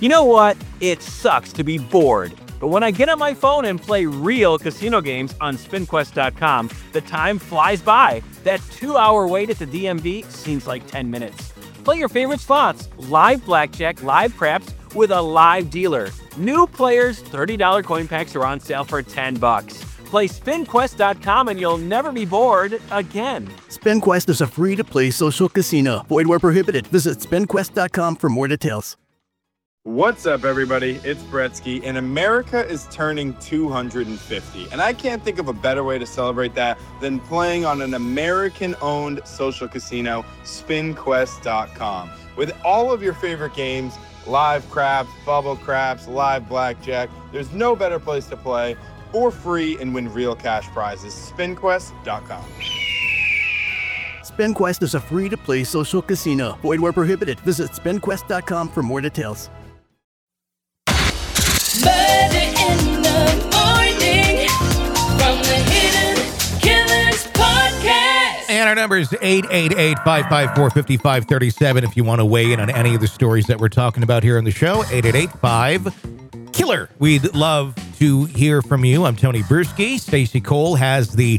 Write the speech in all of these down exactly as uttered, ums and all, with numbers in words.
You know what? It sucks to be bored. But when I get on my phone and play real casino games on spin quest dot com, the time flies by. That two-hour wait at the D M V seems like ten minutes. Play your favorite slots, live blackjack, live craps, with a live dealer. New players, thirty dollars coin packs are on sale for ten bucks. Play spin quest dot com and you'll never be bored again. SpinQuest is a free-to-play social casino. Void where prohibited. Visit spin quest dot com for more details. What's up, everybody? It's Bretsky, and America is turning two hundred fifty. And I can't think of a better way to celebrate that than playing on an American-owned social casino, spin quest dot com. With all of your favorite games, live craps, bubble craps, live blackjack, there's no better place to play for free and win real cash prizes. spin quest dot com. SpinQuest is a free-to-play social casino. Void where prohibited. Visit spin quest dot com for more details. Murder in the morning from the Hidden Killers podcast. And our number is eight eight eight, five five four, five five three seven if you want to weigh in on any of the stories that we're talking about here on the show. eight eight eight, five, killer. We'd love to hear from you. I'm Tony Bruschi. Stacey Cole has the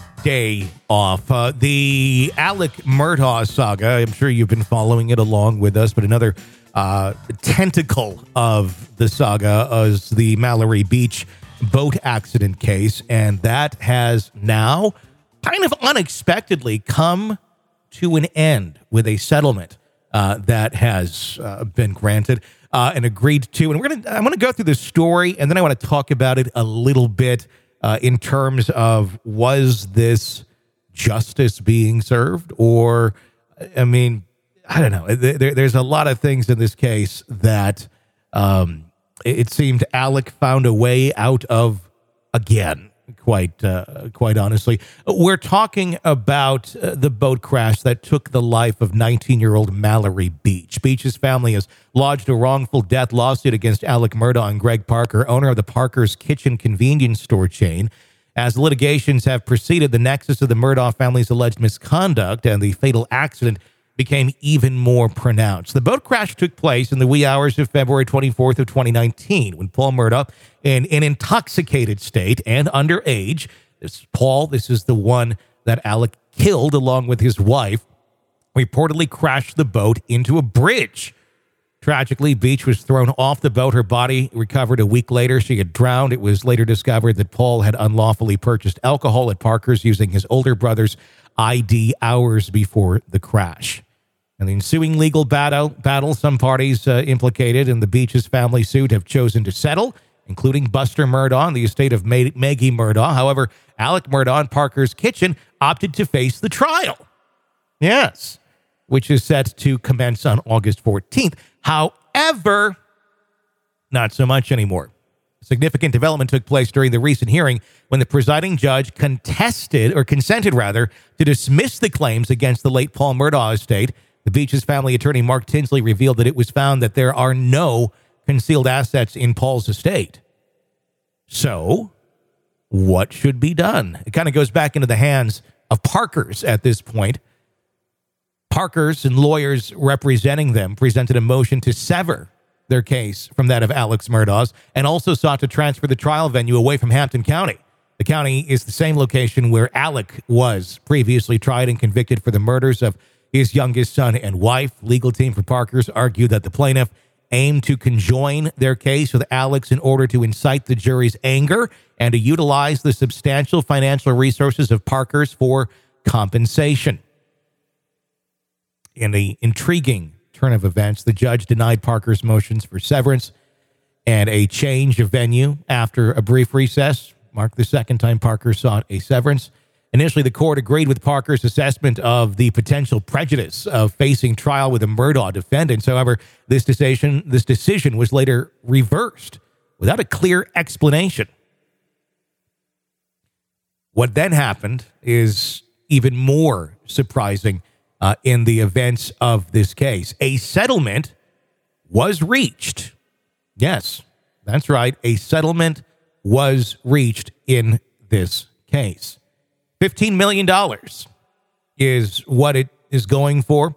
day off. Uh, the Alec Murdaugh saga, I'm sure you've been following it along with us, but another uh, tentacle of the saga is the Mallory Beach boat accident case, and that has now kind of unexpectedly come to an end with a settlement uh, that has uh, been granted uh, and agreed to. And we're gonna, I'm going to go through the story, and then I want to talk about it a little bit uh, in terms of, was this justice being served? Or, I mean, I don't know. There, there's a lot of things in this case that um, it seemed Alec found a way out of again. Quite, uh, quite honestly, we're talking about uh, the boat crash that took the life of nineteen-year-old Mallory Beach. Beach's family has lodged a wrongful death lawsuit against Alec Murdaugh and Greg Parker, owner of the Parker's Kitchen convenience store chain. As litigations have proceeded, the nexus of the Murdaugh family's alleged misconduct and the fatal accident became even more pronounced. The boat crash took place in the wee hours of February twenty-fourth of twenty nineteen, when Paul Murdaugh, in an intoxicated state and underage, this Paul, this is the one that Alec killed along with his wife, reportedly crashed the boat into a bridge. Tragically, Beach was thrown off the boat. Her body recovered a week later. She had drowned. It was later discovered that Paul had unlawfully purchased alcohol at Parker's using his older brother's I D hours before the crash. And the ensuing legal battle, battle some parties uh, implicated in the Beach's family suit have chosen to settle, including Buster Murdaugh and the estate of Mag- Maggie Murdaugh. However, Alec Murdaugh and Parker's Kitchen opted to face the trial. Yes, which is set to commence on August fourteenth. However, not so much anymore. Significant development took place during the recent hearing when the presiding judge contested, or consented rather, to dismiss the claims against the late Paul Murdaugh estate. The Beach's family attorney, Mark Tinsley, revealed that it was found that there are no concealed assets in Paul's estate. So, what should be done? It kind of goes back into the hands of Parker's at this point. Parker's and lawyers representing them presented a motion to sever their case from that of Alex Murdaugh's, and also sought to transfer the trial venue away from Hampton County. The county is the same location where Alec was previously tried and convicted for the murders of his youngest son and wife. Legal team for Parker's argued that the plaintiff aimed to conjoin their case with Alex in order to incite the jury's anger and to utilize the substantial financial resources of Parker's for compensation. In the intriguing turn of events, the judge denied Parker's motions for severance and a change of venue after a brief recess. Marked the second time Parker sought a severance. Initially, the court agreed with Parker's assessment of the potential prejudice of facing trial with the Murdaugh defendants. However, this decision, this decision was later reversed without a clear explanation. What then happened is even more surprising uh, in the events of this case. A settlement was reached. Yes, that's right. A settlement was reached in this case. fifteen million dollars is what it is going for.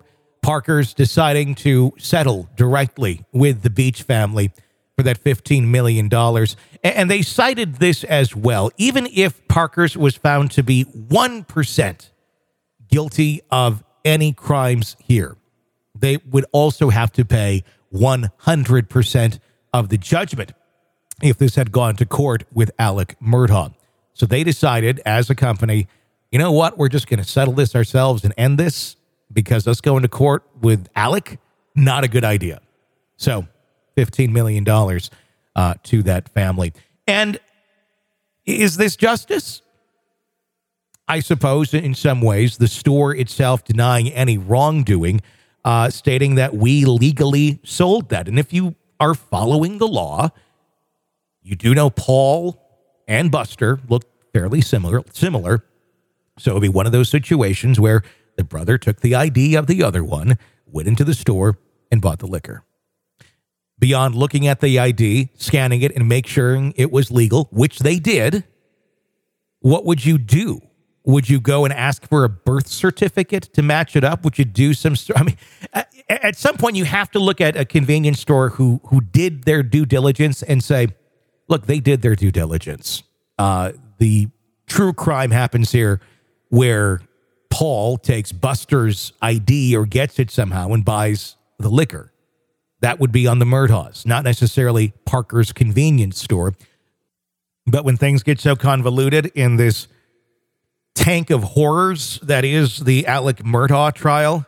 Parker's deciding to settle directly with the Beach family for that fifteen million dollars. And they cited this as well. Even if Parker's was found to be one percent guilty of any crimes here, they would also have to pay one hundred percent of the judgment if this had gone to court with Alec Murdaugh. So they decided as a company, you know what, we're just going to settle this ourselves and end this, because us going to court with Alec, not a good idea. So fifteen million dollars uh, to that family. And is this justice? I suppose in some ways. The store itself denying any wrongdoing, uh, stating that we legally sold that. And if you are following the law, you do know Paul and Buster look fairly similar. Similar. So it would be one of those situations where the brother took the I D of the other one, went into the store, and bought the liquor. Beyond looking at the I D, scanning it, and make sure it was legal, which they did, what would you do? Would you go and ask for a birth certificate to match it up? Would you do some... I mean, at some point, you have to look at a convenience store who who did their due diligence and say, look, they did their due diligence. Uh, the true crime happens here where Paul takes Buster's I D or gets it somehow and buys the liquor. That would be on the Murdaughs, not necessarily Parker's convenience store. But when things get so convoluted in this tank of horrors that is the Alec Murdaugh trial,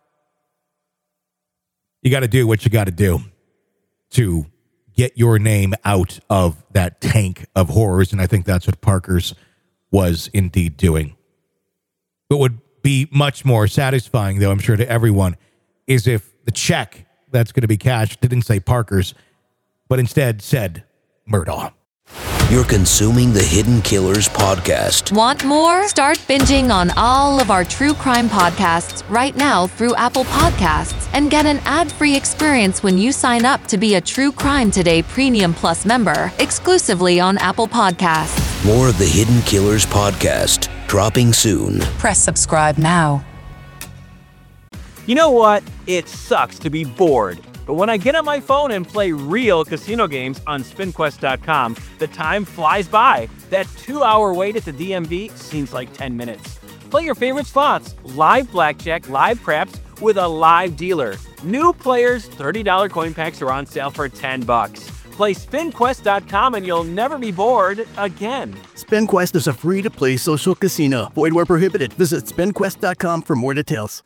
you got to do what you got to do to get your name out of that tank of horrors. And I think that's what Parker's was indeed doing. What would be much more satisfying, though, I'm sure to everyone, is if the check that's going to be cashed didn't say Parker's, but instead said Murdaugh. You're consuming the Hidden Killers podcast. Want more? Start binging on all of our true crime podcasts right now through Apple Podcasts and get an ad-free experience when you sign up to be a True Crime Today Premium Plus member exclusively on Apple Podcasts. More of the Hidden Killers podcast dropping soon. Press subscribe now. You know what? It sucks to be bored. But when I get on my phone and play real casino games on spin quest dot com, the time flies by. That two-hour wait at the D M V seems like ten minutes. Play your favorite slots, live blackjack, live craps, with a live dealer. New players, thirty dollars coin packs are on sale for ten bucks. Play spin quest dot com and you'll never be bored again. SpinQuest is a free-to-play social casino. Void where prohibited. Visit spin quest dot com for more details.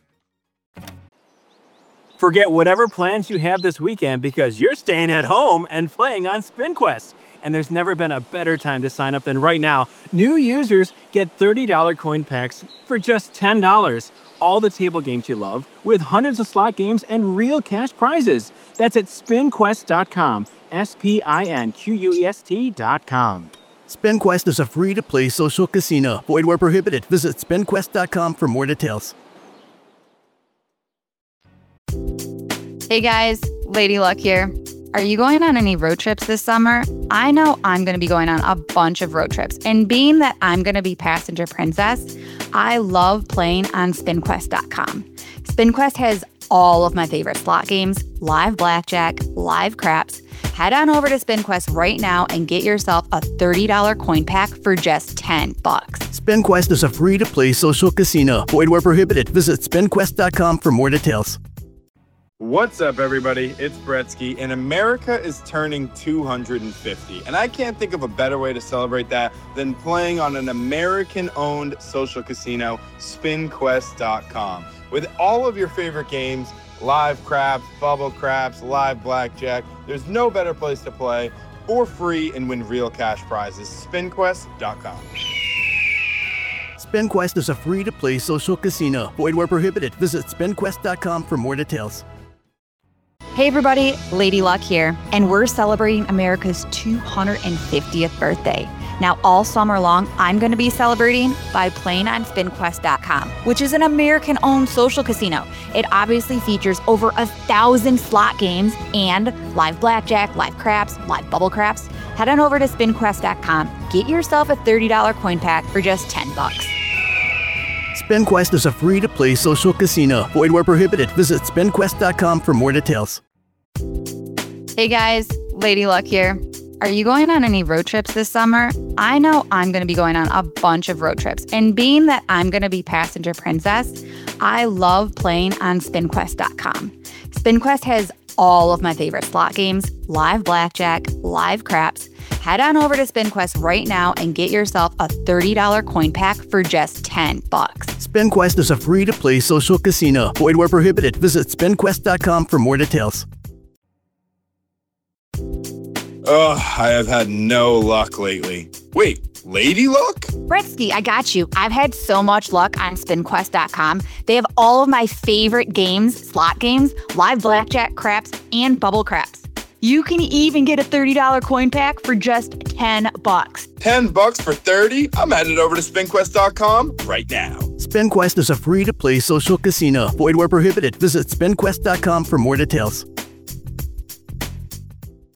Forget whatever plans you have this weekend because you're staying at home and playing on SpinQuest. And there's never been a better time to sign up than right now. New users get thirty dollars coin packs for just ten dollars. All the table games you love with hundreds of slot games and real cash prizes. That's at spin quest dot com. S P I N Q U E S T dot com. SpinQuest is a free-to-play social casino. Void where prohibited. Visit spin quest dot com for more details. Hey guys, Lady Luck here. Are you going on any road trips this summer? I know I'm going to be going on a bunch of road trips. And being that I'm going to be passenger princess, I love playing on spin quest dot com. SpinQuest has all of my favorite slot games, live blackjack, live craps. Head on over to SpinQuest right now and get yourself a thirty dollars coin pack for just ten bucks. SpinQuest is a free-to-play social casino. Void where prohibited. Visit spin quest dot com for more details. What's up, everybody? It's Bretsky, and America is turning two hundred fifty. And I can't think of a better way to celebrate that than playing on an American-owned social casino, spin quest dot com. With all of your favorite games, live craps, bubble craps, live blackjack, there's no better place to play for free and win real cash prizes. spin quest dot com. SpinQuest is a free-to-play social casino. Void where prohibited. Visit spin quest dot com for more details. Hey everybody, Lady Luck here, and we're celebrating America's two hundred fiftieth birthday. Now all summer long, I'm going to be celebrating by playing on spin quest dot com, which is an American-owned social casino. It obviously features over a thousand slot games and live blackjack, live craps, live bubble craps. Head on over to spin quest dot com, get yourself a thirty dollars coin pack for just ten bucks. SpinQuest is a free-to-play social casino. Void where prohibited. Visit spin quest dot com for more details. Hey guys, Lady Luck here. Are you going on any road trips this summer? I know I'm going to be going on a bunch of road trips. And being that I'm going to be passenger princess, I love playing on spin quest dot com. SpinQuest has all of my favorite slot games, live blackjack, live craps. Head on over to SpinQuest right now and get yourself a thirty dollars coin pack for just ten bucks. SpinQuest is a free-to-play social casino. Void where prohibited. Visit spin quest dot com for more details. Ugh, I have had no luck lately. Wait, Lady Luck? Bretsky, I got you. I've had so much luck on spin quest dot com. They have all of my favorite games, slot games, live blackjack, craps, and bubble craps. You can even get a thirty dollars coin pack for just ten bucks. ten bucks for thirty? I'm headed over to spin quest dot com right now. SpinQuest is a free-to-play social casino. Void where prohibited. Visit spin quest dot com for more details.